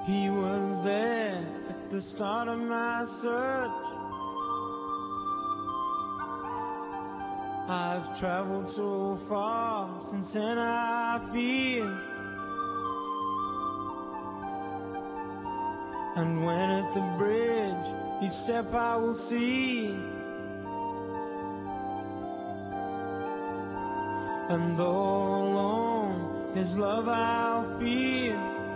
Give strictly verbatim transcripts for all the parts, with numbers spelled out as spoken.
He was there at the start of my search. I've traveled so far since then I feel. And when at the bridge, each step I will see. And though alone, His love I'll feel.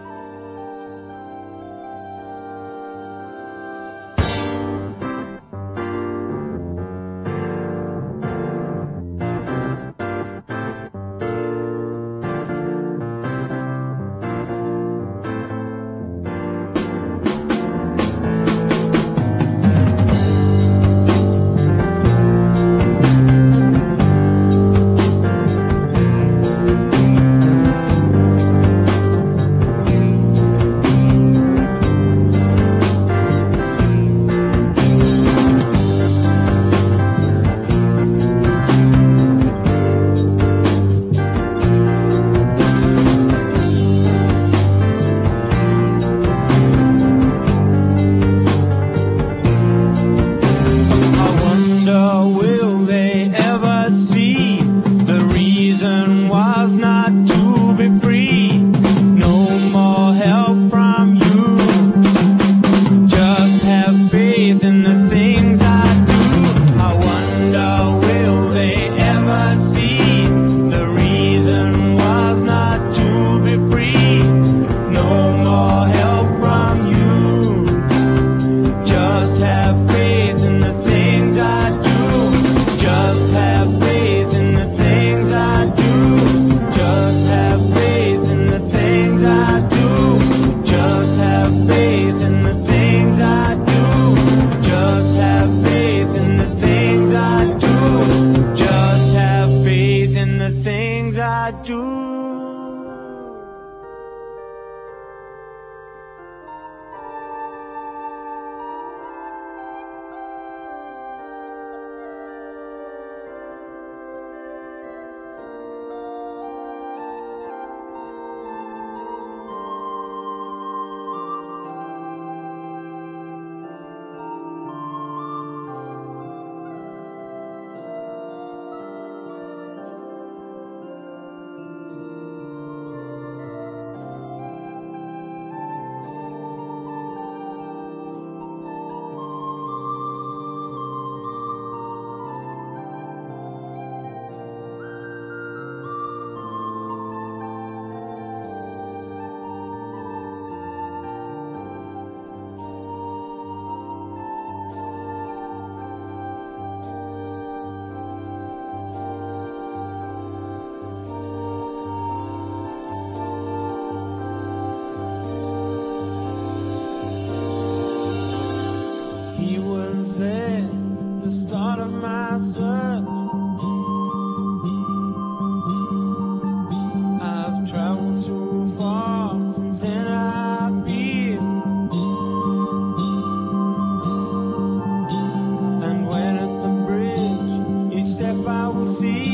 I do. He was there at the start of my search. I've traveled too far since then I feel. And when at the bridge, each step I will see.